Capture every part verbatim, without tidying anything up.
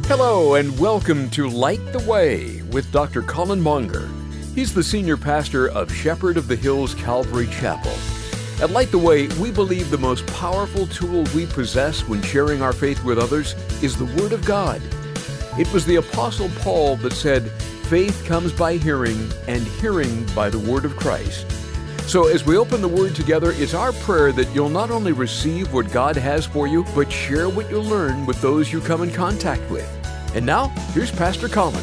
Hello and welcome to Light the Way with Doctor Colin Monger. He's the senior pastor of Shepherd of the Hills Calvary Chapel. At Light the Way, we believe the most powerful tool we possess when sharing our faith with others is the Word of God. It was the Apostle Paul that said, "Faith comes by hearing, and hearing by the Word of Christ." So as we open the Word together, it's our prayer that you'll not only receive what God has for you, but share what you learn with those you come in contact with. And now, here's Pastor Colin.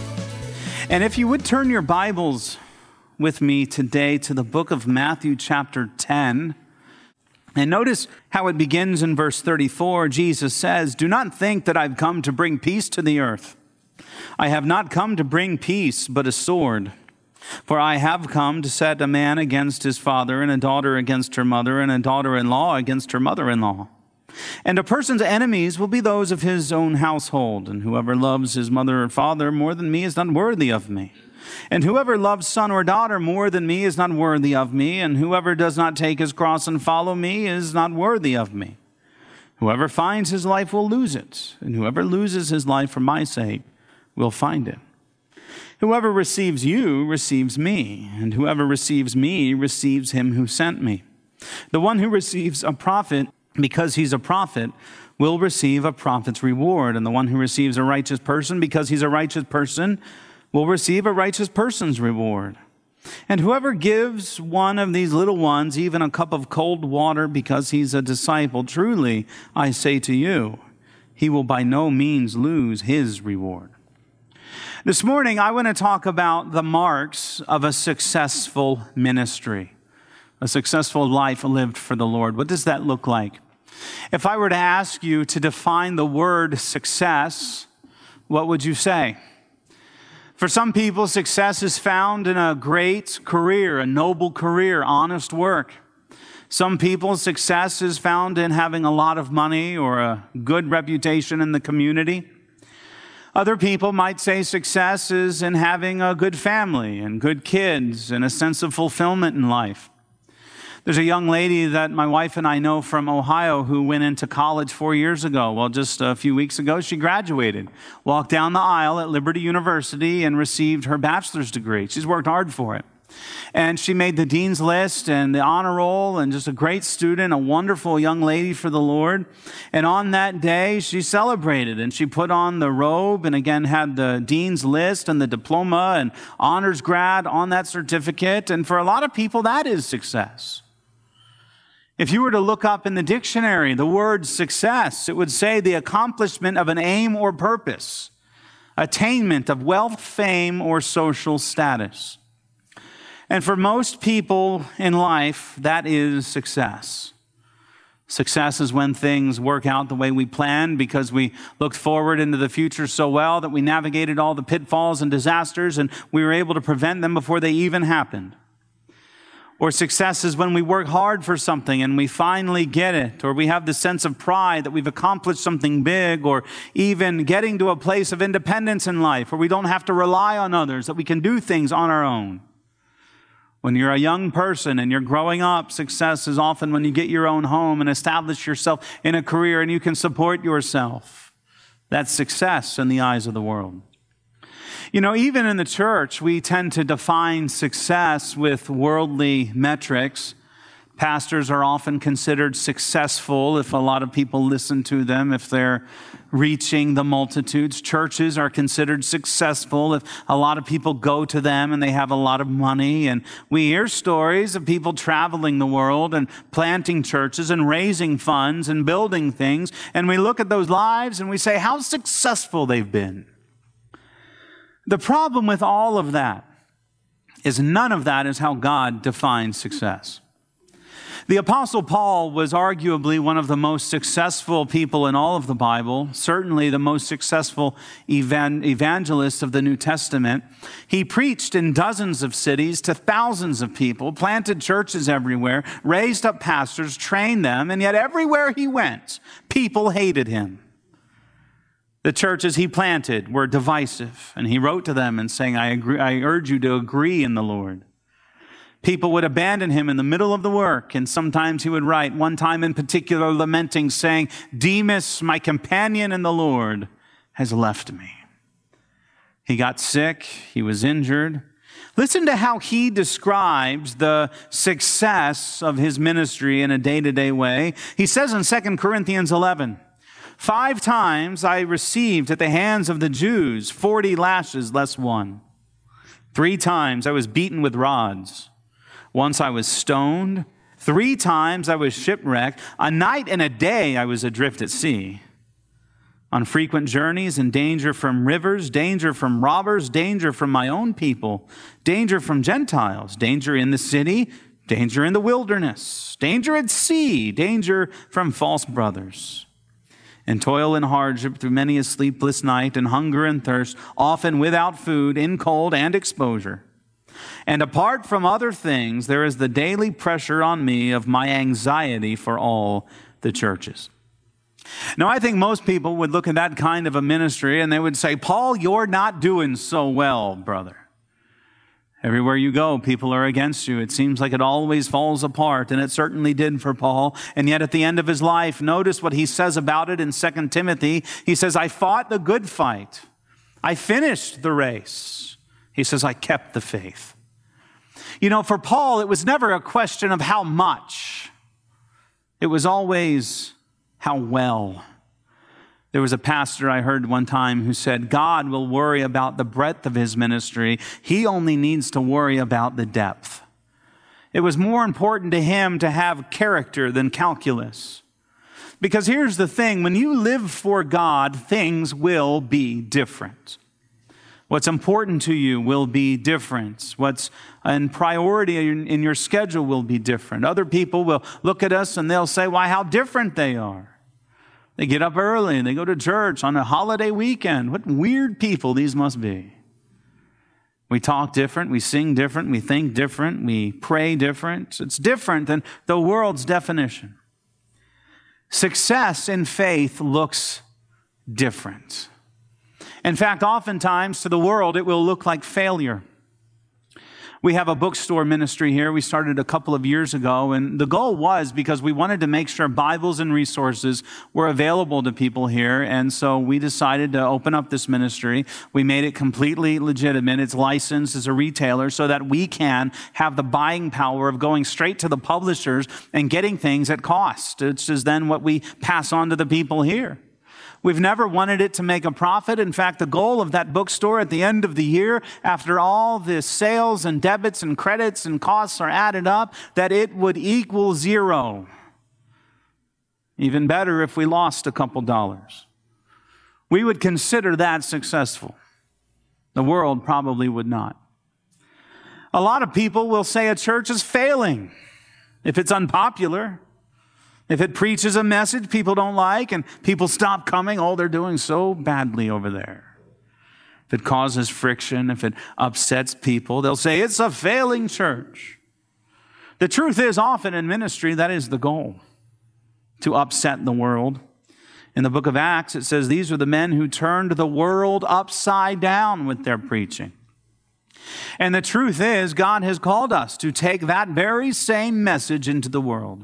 And if you would turn your Bibles with me today to the book of Matthew chapter ten, and notice how it begins in verse thirty-four. Jesus says, "Do not think that I've come to bring peace to the earth. I have not come to bring peace, but a sword. For I have come to set a man against his father, and a daughter against her mother, and a daughter-in-law against her mother-in-law. And a person's enemies will be those of his own household. And whoever loves his mother or father more than me is not worthy of me. And whoever loves son or daughter more than me is not worthy of me. And whoever does not take his cross and follow me is not worthy of me. Whoever finds his life will lose it. And whoever loses his life for my sake will find it. Whoever receives you receives me. And whoever receives me receives him who sent me. The one who receives a prophet because he's a prophet will receive a prophet's reward. And the one who receives a righteous person because he's a righteous person will receive a righteous person's reward. And whoever gives one of these little ones even a cup of cold water because he's a disciple, truly, I say to you, he will by no means lose his reward." This morning, I want to talk about the marks of a successful ministry, a successful life lived for the Lord. What does that look like? If I were to ask you to define the word success, what would you say? For some people, success is found in a great career, a noble career, honest work. Some people, success is found in having a lot of money or a good reputation in the community. Other people might say success is in having a good family and good kids and a sense of fulfillment in life. There's a young lady that my wife and I know from Ohio who went into college four years ago. Well, just a few weeks ago, she graduated, walked down the aisle at Liberty University and received her bachelor's degree. She's worked hard for it. And she made the dean's list and the honor roll and just a great student, a wonderful young lady for the Lord. And on that day, she celebrated and she put on the robe and again had the dean's list and the diploma and honors grad on that certificate. And for a lot of people, that is success. If you were to look up in the dictionary the word success, it would say the accomplishment of an aim or purpose, attainment of wealth, fame, or social status. And for most people in life, that is success. Success is when things work out the way we planned because we looked forward into the future so well that we navigated all the pitfalls and disasters and we were able to prevent them before they even happened. Or success is when we work hard for something and we finally get it, or we have the sense of pride that we've accomplished something big, or even getting to a place of independence in life where we don't have to rely on others, that we can do things on our own. When you're a young person and you're growing up, success is often when you get your own home and establish yourself in a career and you can support yourself. That's success in the eyes of the world. You know, even in the church, we tend to define success with worldly metrics. Pastors are often considered successful if a lot of people listen to them, if they're reaching the multitudes. Churches are considered successful if a lot of people go to them and they have a lot of money. And we hear stories of people traveling the world and planting churches and raising funds and building things. And we look at those lives and we say how successful they've been. The problem with all of that is none of that is how God defines success. The Apostle Paul was arguably one of the most successful people in all of the Bible, certainly the most successful evan- evangelist of the New Testament. He preached in dozens of cities to thousands of people, planted churches everywhere, raised up pastors, trained them, and yet everywhere he went, people hated him. The churches he planted were divisive, and he wrote to them and saying, I, agree, I urge you to agree in the Lord. People would abandon him in the middle of the work, and sometimes he would write, one time in particular lamenting, saying, Demas, my companion in the Lord, has left me. He got sick. He was injured. Listen to how he describes the success of his ministry in a day-to-day way. He says in Second Corinthians eleven, five times I received at the hands of the Jews forty lashes less one. Three times I was beaten with rods. Once I was stoned. Three times I was shipwrecked. A night and a day I was adrift at sea. On frequent journeys and danger from rivers, danger from robbers, danger from my own people, danger from Gentiles, danger in the city, danger in the wilderness, danger at sea, danger from false brothers. And toil and hardship through many a sleepless night, and hunger and thirst, often without food, in cold and exposure. And apart from other things, there is the daily pressure on me of my anxiety for all the churches. Now, I think most people would look at that kind of a ministry and they would say, Paul, you're not doing so well, brother. Everywhere you go, people are against you. It seems like it always falls apart, and it certainly did for Paul. And yet at the end of his life, notice what he says about it in Second Timothy. He says, I fought the good fight. I finished the race. He says, I kept the faith. You know, for Paul, it was never a question of how much. It was always how well. There was a pastor I heard one time who said, God will worry about the breadth of his ministry. He only needs to worry about the depth. It was more important to him to have character than calculus. Because here's the thing, when you live for God, things will be different. What's important to you will be different. What's in priority in your schedule will be different. Other people will look at us and they'll say, why, how different they are. They get up early and they go to church on a holiday weekend. What weird people these must be. We talk different, we sing different, we think different, we pray different. It's different than the world's definition. Success in faith looks different. In fact, oftentimes to the world, it will look like failure. We have a bookstore ministry here. We started a couple of years ago, and the goal was because we wanted to make sure Bibles and resources were available to people here, and so we decided to open up this ministry. We made it completely legitimate. It's licensed as a retailer so that we can have the buying power of going straight to the publishers and getting things at cost. It's just then what we pass on to the people here. We've never wanted it to make a profit. In fact, the goal of that bookstore at the end of the year, after all the sales and debits and credits and costs are added up, that it would equal zero. Even better if we lost a couple dollars. We would consider that successful. The world probably would not. A lot of people will say a church is failing if it's unpopular. If it preaches a message people don't like and people stop coming, oh, they're doing so badly over there. If it causes friction, if it upsets people, they'll say it's a failing church. The truth is, often in ministry, that is the goal, to upset the world. In the book of Acts, it says these are the men who turned the world upside down with their preaching. And the truth is, God has called us to take that very same message into the world.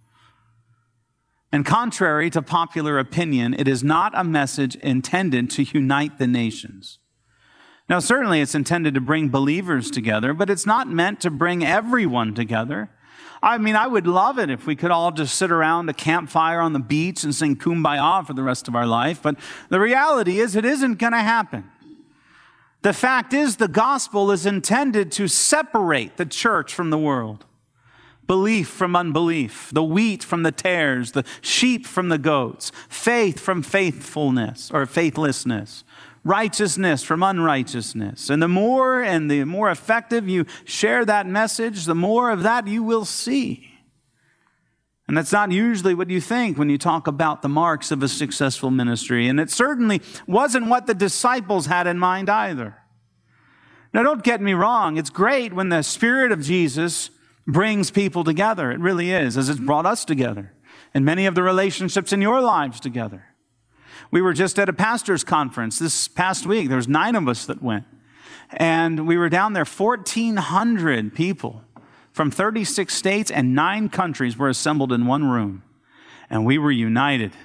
And contrary to popular opinion, it is not a message intended to unite the nations. Now, certainly it's intended to bring believers together, but it's not meant to bring everyone together. I mean, I would love it if we could all just sit around a campfire on the beach and sing Kumbaya for the rest of our life, but the reality is it isn't going to happen. The fact is the gospel is intended to separate the church from the world. Belief from unbelief, the wheat from the tares, the sheep from the goats, faith from faithfulness or faithlessness, righteousness from unrighteousness. And the more and the more effective you share that message, the more of that you will see. And that's not usually what you think when you talk about the marks of a successful ministry. And it certainly wasn't what the disciples had in mind either. Now, don't get me wrong. It's great when the Spirit of Jesus brings people together. It really is, as it's brought us together. And many of the relationships in your lives together. We were just at a pastor's conference this past week. There was nine of us that went. And we were down there, fourteen hundred people from thirty-six states and nine countries were assembled in one room. And we were united.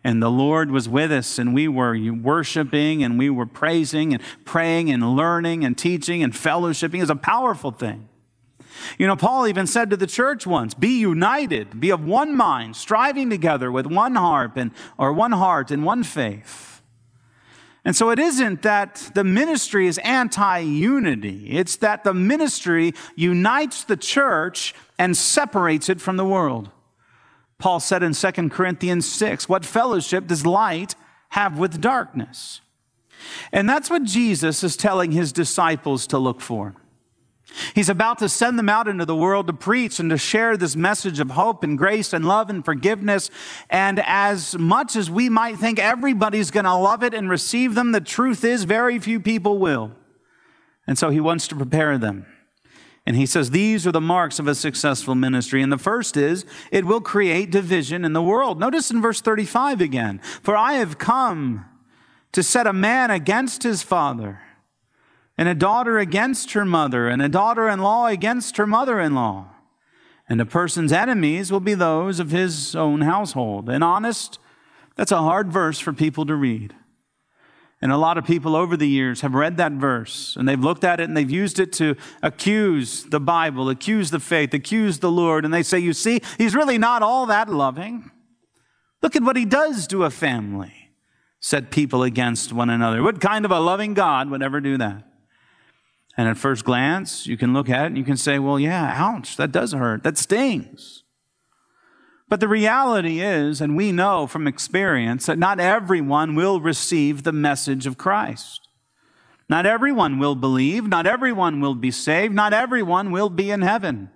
And the Lord was with us, and we were worshiping, and we were praising, and praying, and learning, and teaching, and fellowshipping. It was a powerful thing. You know, Paul even said to the church once, be united, be of one mind, striving together with one heart and or one heart and one faith. And so it isn't that the ministry is anti-unity. It's that the ministry unites the church and separates it from the world. Paul said in Second Corinthians six, what fellowship does light have with darkness? And that's what Jesus is telling his disciples to look for. He's about to send them out into the world to preach and to share this message of hope and grace and love and forgiveness. And as much as we might think everybody's going to love it and receive them, the truth is very few people will. And so he wants to prepare them. And he says, these are the marks of a successful ministry. And the first is, it will create division in the world. Notice in verse thirty-five again, for I have come to set a man against his father, and a daughter against her mother, and a daughter-in-law against her mother-in-law. And a person's enemies will be those of his own household. And honest, that's a hard verse for people to read. And a lot of people over the years have read that verse, and they've looked at it and they've used it to accuse the Bible, accuse the faith, accuse the Lord. And they say, you see, he's really not all that loving. Look at what he does to a family. Set people against one another. What kind of a loving God would ever do that? And at first glance, you can look at it and you can say, well, yeah, ouch, that does hurt. That stings. But the reality is, and we know from experience, that not everyone will receive the message of Christ. Not everyone will believe. Not everyone will be saved. Not everyone will be in heaven.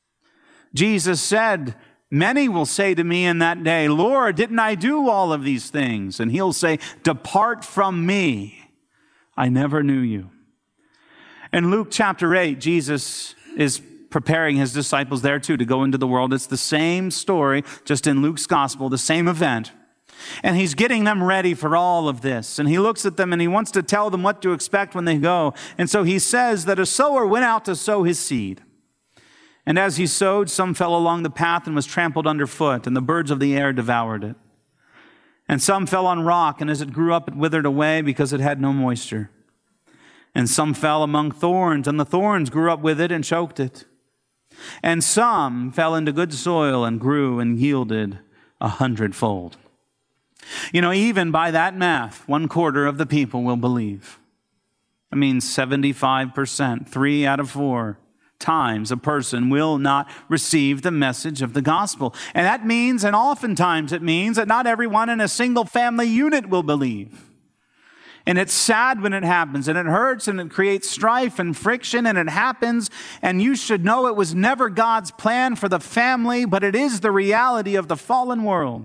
Jesus said, many will say to me in that day, Lord, didn't I do all of these things? And he'll say, depart from me. I never knew you. In Luke chapter eight, Jesus is preparing his disciples there too to go into the world. It's the same story, just in Luke's gospel, the same event. And he's getting them ready for all of this. And he looks at them and he wants to tell them what to expect when they go. And so he says that a sower went out to sow his seed. And as he sowed, some fell along the path and was trampled underfoot, and the birds of the air devoured it. And some fell on rock, and as it grew up, it withered away because it had no moisture. And some fell among thorns, and the thorns grew up with it and choked it. And some fell into good soil and grew and yielded a hundredfold. You know, even by that math, one quarter of the people will believe. I mean, seventy-five percent, three out of four times a person will not receive the message of the gospel. And that means, and oftentimes it means, that not everyone in a single family unit will believe. And it's sad when it happens, and it hurts, and it creates strife and friction, and it happens. And you should know it was never God's plan for the family, but it is the reality of the fallen world.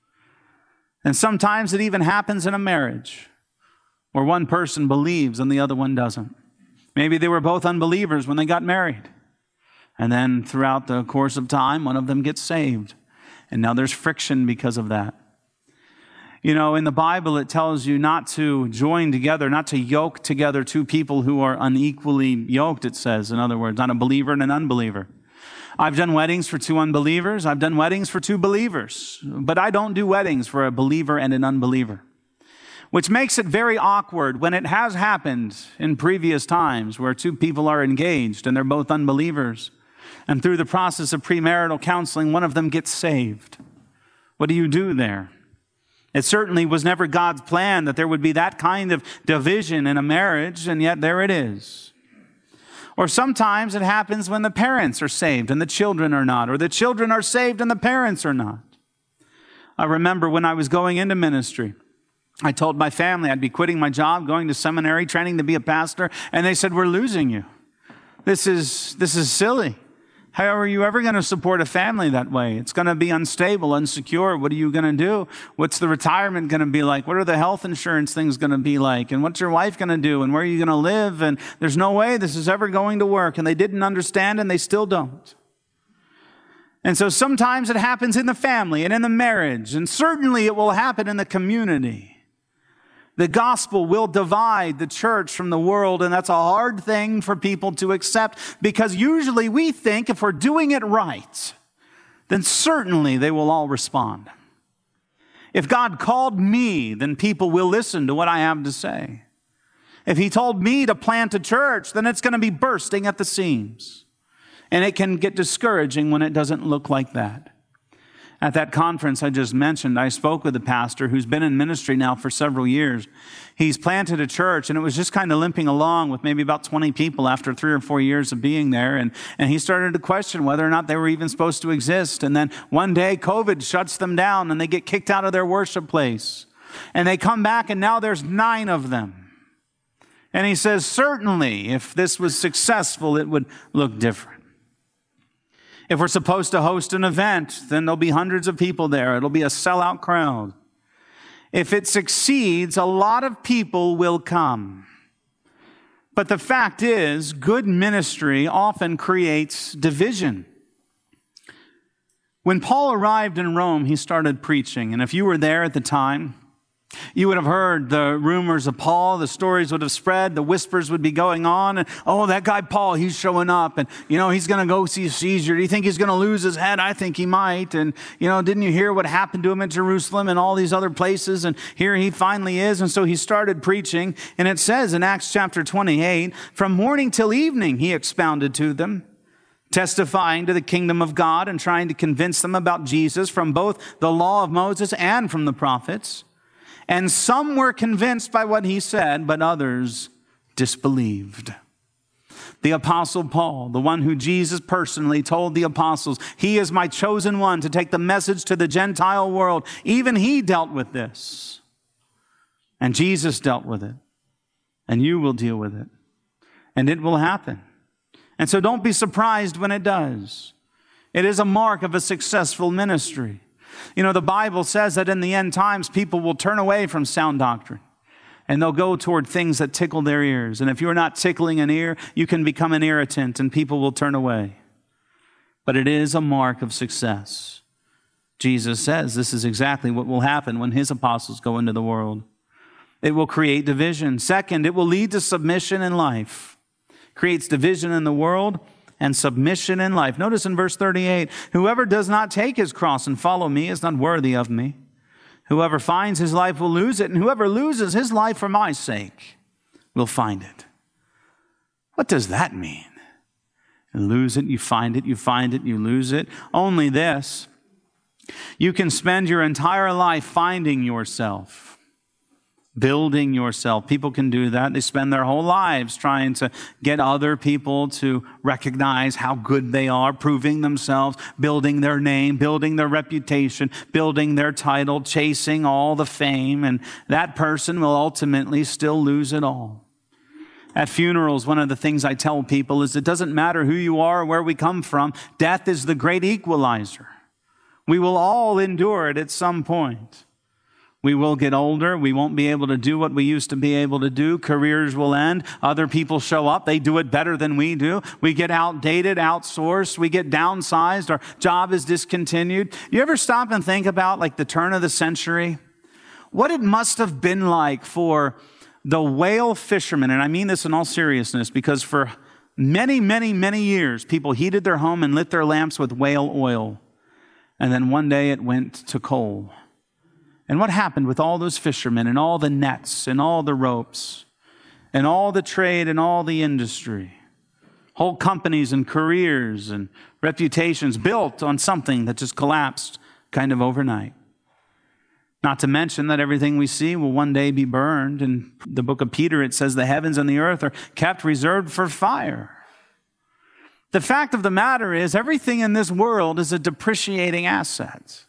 And sometimes it even happens in a marriage where one person believes and the other one doesn't. Maybe they were both unbelievers when they got married. And then throughout the course of time, one of them gets saved. And now there's friction because of that. You know, in the Bible, it tells you not to join together, not to yoke together two people who are unequally yoked, it says. In other words, not a believer and an unbeliever. I've done weddings for two unbelievers. I've done weddings for two believers. But I don't do weddings for a believer and an unbeliever. Which makes it very awkward when it has happened in previous times where two people are engaged and they're both unbelievers. And through the process of premarital counseling, one of them gets saved. What do you do there? It certainly was never God's plan that there would be that kind of division in a marriage, and yet there it is. Or sometimes it happens when the parents are saved and the children are not, or the children are saved and the parents are not. I remember when I was going into ministry, I told my family I'd be quitting my job, going to seminary, training to be a pastor, and they said, we're losing you. This is, this is silly. How are you ever going to support a family that way? It's going to be unstable, unsecure. What are you going to do? What's the retirement going to be like? What are the health insurance things going to be like? And what's your wife going to do? And where are you going to live? And there's no way this is ever going to work. And they didn't understand, and they still don't. And so sometimes it happens in the family and in the marriage, and certainly it will happen in the community. The gospel will divide the church from the world, and that's a hard thing for people to accept because usually we think if we're doing it right, then certainly they will all respond. If God called me, then people will listen to what I have to say. If he told me to plant a church, then it's going to be bursting at the seams. And it can get discouraging when it doesn't look like that. At that conference I just mentioned, I spoke with a pastor who's been in ministry now for several years. He's planted a church, and it was just kind of limping along with maybe about twenty people after three or four years of being there. And, and he started to question whether or not they were even supposed to exist. And then one day, COVID shuts them down, and they get kicked out of their worship place. And they come back, and now there's nine of them. And he says, certainly, if this was successful, it would look different. If we're supposed to host an event, then there'll be hundreds of people there. It'll be a sellout crowd. If it succeeds, a lot of people will come. But the fact is, good ministry often creates division. When Paul arrived in Rome, he started preaching. And if you were there at the time, you would have heard the rumors of Paul, the stories would have spread, the whispers would be going on, and oh, that guy Paul, he's showing up, and you know, he's going to go see Caesar. Do you think he's going to lose his head? I think he might. And you know, didn't you hear what happened to him in Jerusalem and all these other places? And here he finally is. And so he started preaching, and it says in Acts chapter twenty-eight, from morning till evening he expounded to them, testifying to the kingdom of God and trying to convince them about Jesus from both the law of Moses and from the prophets. And some were convinced by what he said, but others disbelieved. The apostle Paul, the one who Jesus personally told the apostles, he is my chosen one to take the message to the Gentile world. Even he dealt with this. And Jesus dealt with it. And you will deal with it. And it will happen. And so don't be surprised when it does. It is a mark of a successful ministry. You know, the Bible says that in the end times, people will turn away from sound doctrine and they'll go toward things that tickle their ears. And if you're not tickling an ear, you can become an irritant and people will turn away. But it is a mark of success. Jesus says this is exactly what will happen when his apostles go into the world. It will create division. Second, it will lead to submission in life. Creates division in the world and submission in life. Notice in verse thirty-eight, whoever does not take his cross and follow me is not worthy of me. Whoever finds his life will lose it, and whoever loses his life for my sake will find it. What does that mean? You lose it, you find it, you find it, you lose it. Only this, you can spend your entire life finding yourself, building yourself. People can do that. They spend their whole lives trying to get other people to recognize how good they are, proving themselves, building their name, building their reputation, building their title, chasing all the fame, and that person will ultimately still lose it all. At funerals, one of the things I tell people is it doesn't matter who you are or where we come from. Death is the great equalizer. We will all endure it at some point. We will get older. We won't be able to do what we used to be able to do. Careers will end. Other people show up. They do it better than we do. We get outdated, outsourced. We get downsized. Our job is discontinued. You ever stop and think about like the turn of the century? What it must have been like for the whale fishermen, and I mean this in all seriousness, because for many, many, many years, people heated their home and lit their lamps with whale oil. And then one day it went to coal. And what happened with all those fishermen and all the nets and all the ropes and all the trade and all the industry? Whole companies and careers and reputations built on something that just collapsed kind of overnight. Not to mention that everything we see will one day be burned. In the book of Peter, it says the heavens and the earth are kept reserved for fire. The fact of the matter is everything in this world is a depreciating asset.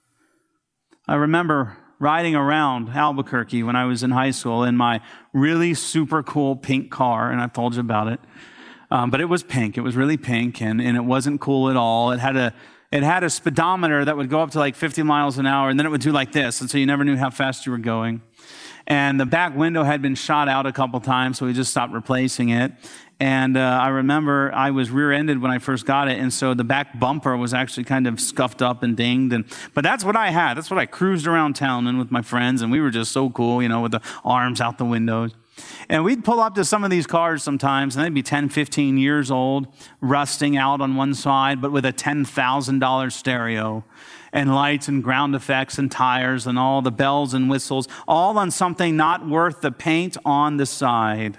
I remember riding around Albuquerque when I was in high school in my really super cool pink car, and I've told you about it. Um, but it was pink. It was really pink, and, and it wasn't cool at all. It had a it had a speedometer that would go up to like fifty miles an hour, and then it would do like this, and so you never knew how fast you were going. And the back window had been shot out a couple times, so we just stopped replacing it. And uh, I remember I was rear-ended when I first got it, and so the back bumper was actually kind of scuffed up and dinged. And but that's what I had. That's what I cruised around town in with my friends, and we were just so cool, you know, with the arms out the windows. And we'd pull up to some of these cars sometimes, and they'd be ten, fifteen years old, rusting out on one side, but with a ten thousand dollars stereo and lights and ground effects and tires and all the bells and whistles, all on something not worth the paint on the side.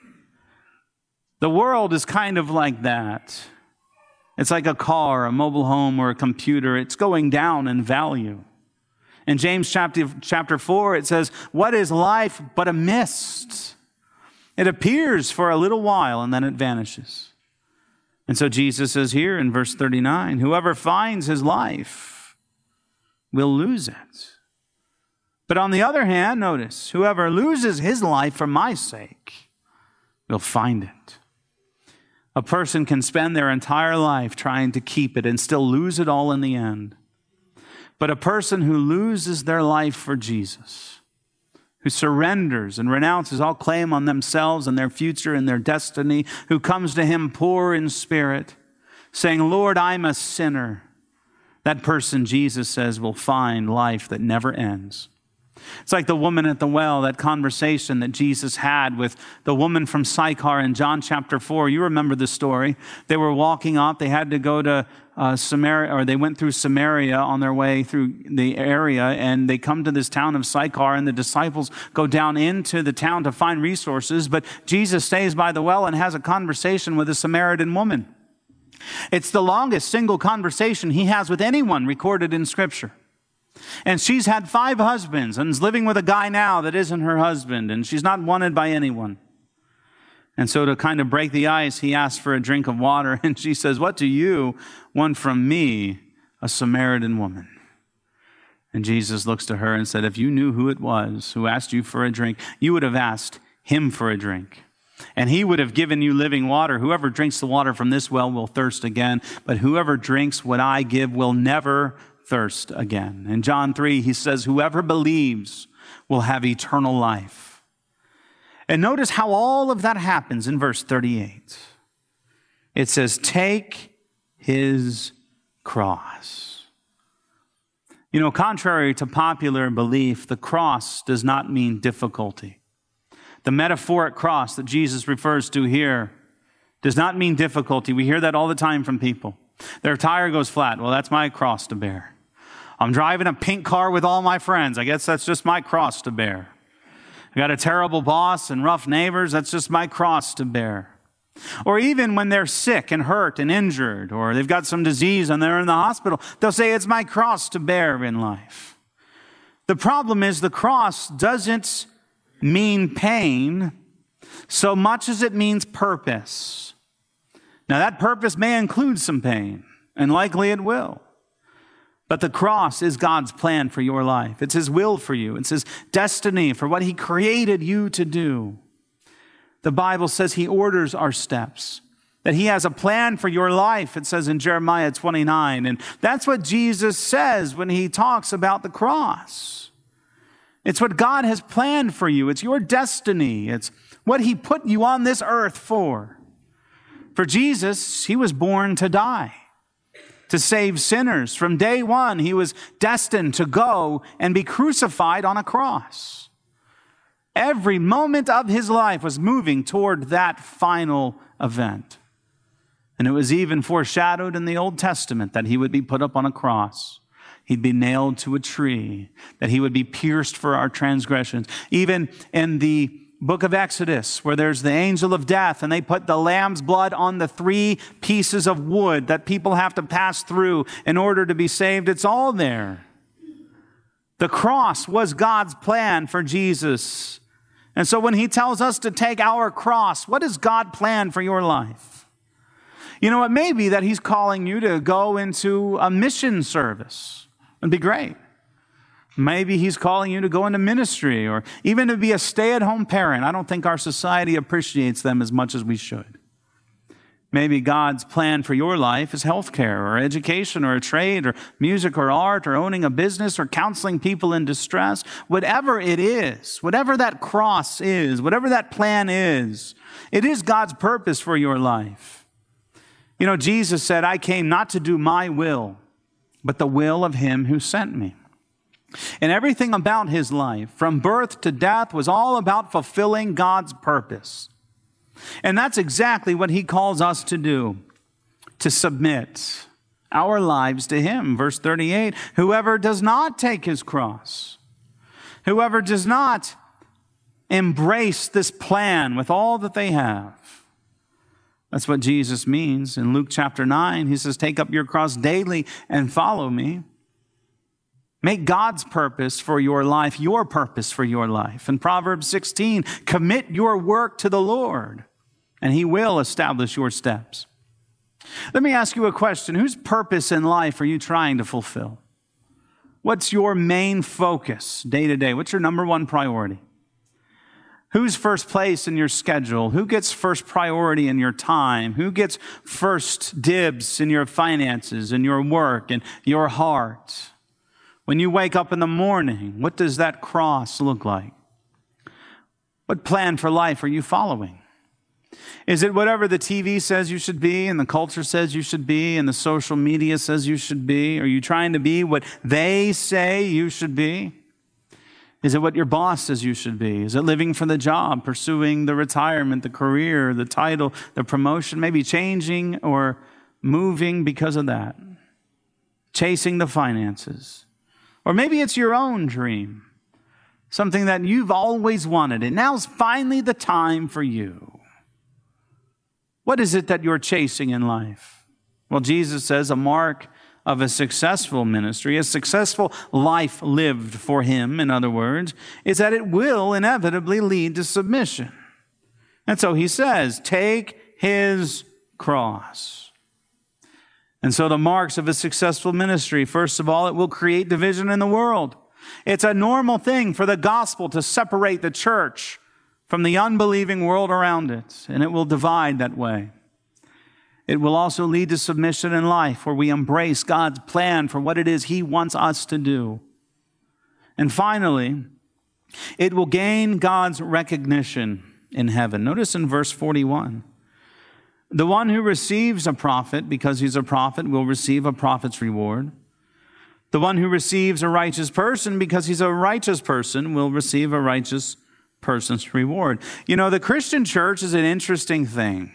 The world is kind of like that. It's like a car, a mobile home, or a computer. It's going down in value. In James chapter, chapter four, it says, "What is life but a mist? It appears for a little while and then it vanishes." And so Jesus says here in verse thirty-nine, "Whoever finds his life will lose it. But on the other hand," notice, "whoever loses his life for my sake will find it." A person can spend their entire life trying to keep it and still lose it all in the end. But a person who loses their life for Jesus, who surrenders and renounces all claim on themselves and their future and their destiny, who comes to him poor in spirit, saying, "Lord, I'm a sinner," that person, Jesus says, will find life that never ends. It's like the woman at the well, that conversation that Jesus had with the woman from Sychar in John chapter four. You remember the story. They were walking up. They had to go to uh, Samaria, or they went through Samaria on their way through the area, and they come to this town of Sychar, and the disciples go down into the town to find resources, but Jesus stays by the well and has a conversation with a Samaritan woman. It's the longest single conversation he has with anyone recorded in Scripture. And she's had five husbands and is living with a guy now that isn't her husband, and she's not wanted by anyone. And so to kind of break the ice, he asks for a drink of water, and she says, "What do you want from me, a Samaritan woman?" And Jesus looks to her and said, "If you knew who it was who asked you for a drink, you would have asked him for a drink, and he would have given you living water. Whoever drinks the water from this well will thirst again, but whoever drinks what I give will never thirst again." In John three, he says, "Whoever believes will have eternal life." And notice how all of that happens in verse thirty-eight. It says, "Take his cross." You know, contrary to popular belief, the cross does not mean difficulty. The metaphoric cross that Jesus refers to here does not mean difficulty. We hear that all the time from people. Their tire goes flat. Well, that's my cross to bear. I'm driving a pink car with all my friends. I guess that's just my cross to bear. I got a terrible boss and rough neighbors. That's just my cross to bear. Or even when they're sick and hurt and injured, or they've got some disease and they're in the hospital, they'll say, "It's my cross to bear in life." The problem is the cross doesn't mean pain so much as it means purpose. Now, that purpose may include some pain, and likely it will. But the cross is God's plan for your life. It's his will for you. It's his destiny for what he created you to do. The Bible says he orders our steps, that he has a plan for your life, it says in Jeremiah twenty-nine. And that's what Jesus says when he talks about the cross. It's what God has planned for you. It's your destiny. It's what he put you on this earth for. For Jesus, he was born to die, to save sinners. From day one, he was destined to go and be crucified on a cross. Every moment of his life was moving toward that final event. And it was even foreshadowed in the Old Testament that he would be put up on a cross. He'd be nailed to a tree, that he would be pierced for our transgressions. Even in the book of Exodus, where there's the angel of death, and they put the lamb's blood on the three pieces of wood that people have to pass through in order to be saved. It's all there. The cross was God's plan for Jesus. And so when he tells us to take our cross, what does God plan for your life? You know, it may be that he's calling you to go into a mission service. It'd be great. Maybe he's calling you to go into ministry, or even to be a stay-at-home parent. I don't think our society appreciates them as much as we should. Maybe God's plan for your life is healthcare, or education, or a trade, or music, or art, or owning a business, or counseling people in distress. Whatever it is, whatever that cross is, whatever that plan is, it is God's purpose for your life. You know, Jesus said, "I came not to do my will, but the will of him who sent me." And everything about his life, from birth to death, was all about fulfilling God's purpose. And that's exactly what he calls us to do, to submit our lives to him. Verse thirty-eight, whoever does not take his cross, whoever does not embrace this plan with all that they have. That's what Jesus means. In Luke chapter nine, he says, take up your cross daily and follow me. Make God's purpose for your life your purpose for your life. In Proverbs sixteen, commit your work to the Lord, and he will establish your steps. Let me ask you a question. Whose purpose in life are you trying to fulfill? What's your main focus day to day? What's your number one priority? Who's first place in your schedule? Who gets first priority in your time? Who gets first dibs in your finances, in your work, and your heart? When you wake up in the morning, what does that cross look like? What plan for life are you following? Is it whatever the T V says you should be, and the culture says you should be, and the social media says you should be? Are you trying to be what they say you should be? Is it what your boss says you should be? Is it living for the job, pursuing the retirement, the career, the title, the promotion, maybe changing or moving because of that? Chasing the finances. Or maybe it's your own dream, something that you've always wanted, and now's finally the time for you. What is it that you're chasing in life? Well, Jesus says a mark of a successful ministry, a successful life lived for him, in other words, is that it will inevitably lead to submission. And so he says, take his cross. And so the marks of a successful ministry, first of all, it will create division in the world. It's a normal thing for the gospel to separate the church from the unbelieving world around it, and it will divide that way. It will also lead to submission in life, where we embrace God's plan for what it is he wants us to do. And finally, it will gain God's recognition in heaven. Notice in verse forty-one, the one who receives a prophet because he's a prophet will receive a prophet's reward. The one who receives a righteous person because he's a righteous person will receive a righteous person's reward. You know, the Christian church is an interesting thing.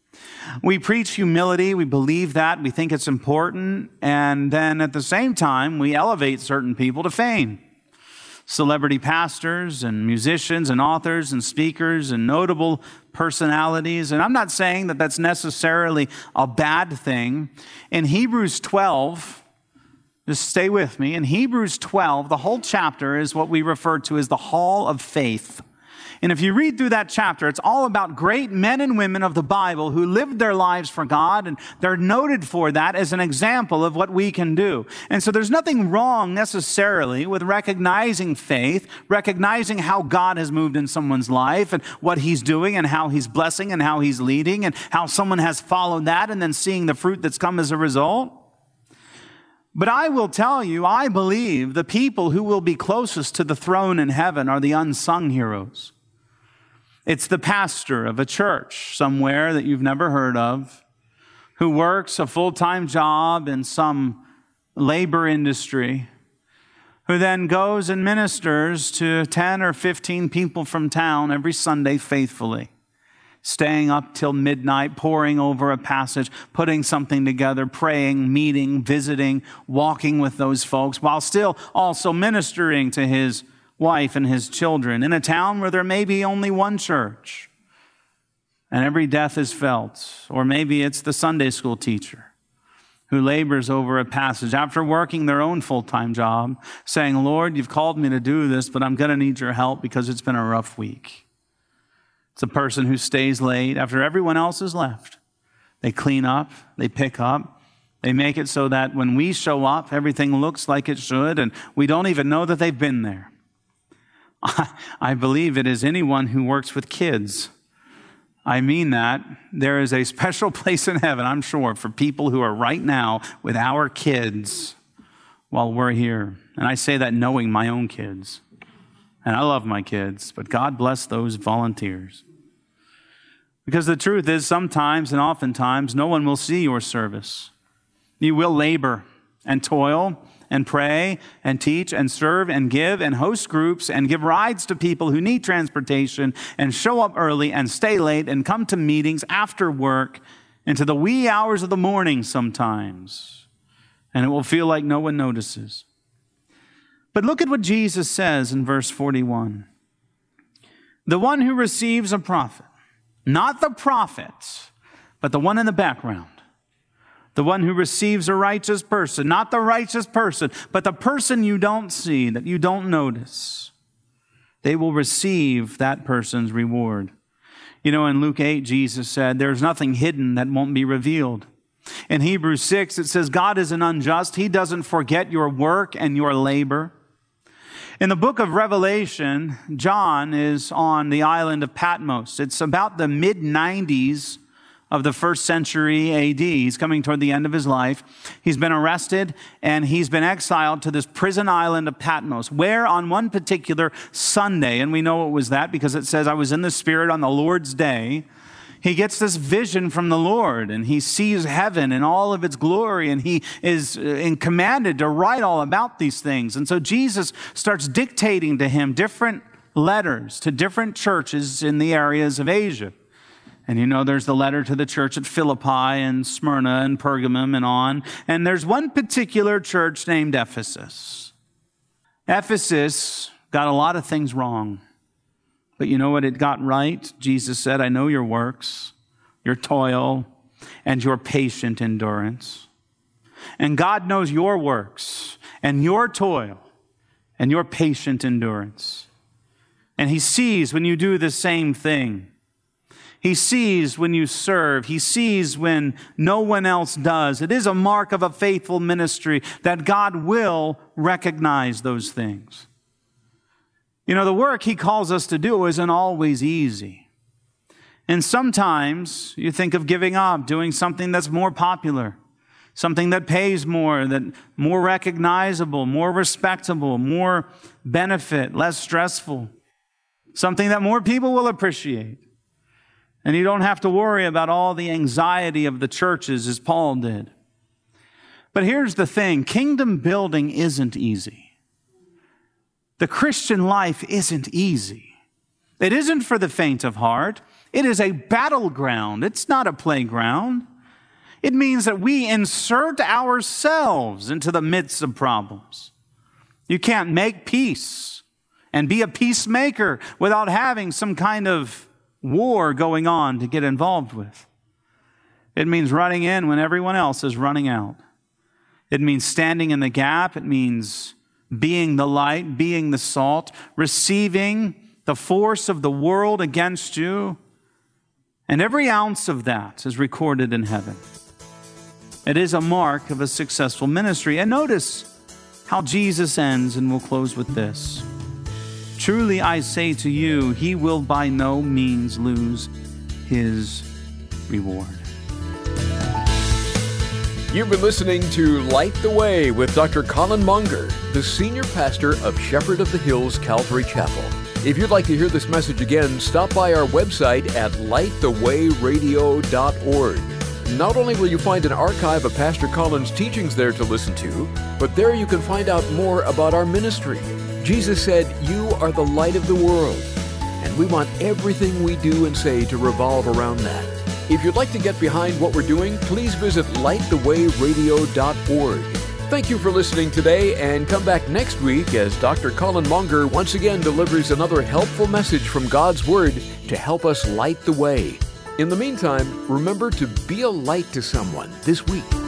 We preach humility, we believe that, we think it's important, and then at the same time, we elevate certain people to fame. Celebrity pastors and musicians and authors and speakers and notable personalities. And I'm not saying that that's necessarily a bad thing. In Hebrews twelve, just stay with me, in Hebrews twelve, the whole chapter is what we refer to as the Hall of Faith. And if you read through that chapter, it's all about great men and women of the Bible who lived their lives for God, and they're noted for that as an example of what we can do. And so there's nothing wrong necessarily with recognizing faith, recognizing how God has moved in someone's life and what he's doing and how he's blessing and how he's leading and how someone has followed that and then seeing the fruit that's come as a result. But I will tell you, I believe the people who will be closest to the throne in heaven are the unsung heroes. It's the pastor of a church somewhere that you've never heard of, who works a full-time job in some labor industry, who then goes and ministers to ten or fifteen people from town every Sunday faithfully, staying up till midnight, poring over a passage, putting something together, praying, meeting, visiting, walking with those folks, while still also ministering to his wife and his children in a town where there may be only one church and every death is felt. Or maybe it's the Sunday school teacher who labors over a passage after working their own full-time job, saying, Lord, you've called me to do this, but I'm going to need your help because it's been a rough week. It's a person who stays late after everyone else has left. They clean up, they pick up, they make it so that when we show up, everything looks like it should, and we don't even know that they've been there. I believe it is anyone who works with kids. I mean that. There is a special place in heaven, I'm sure, for people who are right now with our kids while we're here. And I say that knowing my own kids. And I love my kids, but God bless those volunteers. Because the truth is, sometimes and oftentimes, no one will see your service. You will labor. and toil and pray and teach and serve and give and host groups and give rides to people who need transportation and show up early and stay late and come to meetings after work into the wee hours of the morning sometimes. And it will feel like no one notices. But look at what Jesus says in verse forty-one. The one who receives a prophet, not the prophet, but the one in the background. The one who receives a righteous person, not the righteous person, but the person you don't see, that you don't notice. They will receive that person's reward. You know, in Luke eight, Jesus said, there's nothing hidden that won't be revealed. In Hebrews six, it says, God isn't unjust. He doesn't forget your work and your labor. In the book of Revelation, John is on the island of Patmos. It's about the mid nineties of the first century A D. He's coming toward the end of his life. He's been arrested and he's been exiled to this prison island of Patmos, where on one particular Sunday, and we know it was that because it says, I was in the Spirit on the Lord's day, he gets this vision from the Lord and he sees heaven in all of its glory and he is commanded to write all about these things. And so Jesus starts dictating to him different letters to different churches in the areas of Asia. And you know, there's the letter to the church at Philippi and Smyrna and Pergamum and on. And there's one particular church named Ephesus. Ephesus got a lot of things wrong. But you know what it got right? Jesus said, I know your works, your toil, and your patient endurance. And God knows your works and your toil and your patient endurance. And he sees when you do the same thing. He sees when you serve. He sees when no one else does. It is a mark of a faithful ministry that God will recognize those things. You know, the work he calls us to do isn't always easy. And sometimes you think of giving up, doing something that's more popular, something that pays more, that more recognizable, more respectable, more benefit, less stressful, something that more people will appreciate. And you don't have to worry about all the anxiety of the churches as Paul did. But here's the thing, kingdom building isn't easy. The Christian life isn't easy. It isn't for the faint of heart. It is a battleground. It's not a playground. It means that we insert ourselves into the midst of problems. You can't make peace and be a peacemaker without having some kind of war going on to get involved with. It means running in when everyone else is running out. It means standing in the gap. It means being the light, being the salt, receiving the force of the world against you. And every ounce of that is recorded in heaven. It is a mark of a successful ministry. And notice how Jesus ends, and we'll close with this. Truly I say to you, he will by no means lose his reward. You've been listening to Light the Way with Doctor Colin Munger, the senior pastor of Shepherd of the Hills Calvary Chapel. If you'd like to hear this message again, stop by our website at light the way radio dot org. Not only will you find an archive of Pastor Colin's teachings there to listen to, but there you can find out more about our ministry. Jesus said, you are the light of the world, and we want everything we do and say to revolve around that. If you'd like to get behind what we're doing, please visit light the way radio dot org. Thank you for listening today, and come back next week as Doctor Colin Munger once again delivers another helpful message from God's Word to help us light the way. In the meantime, remember to be a light to someone this week.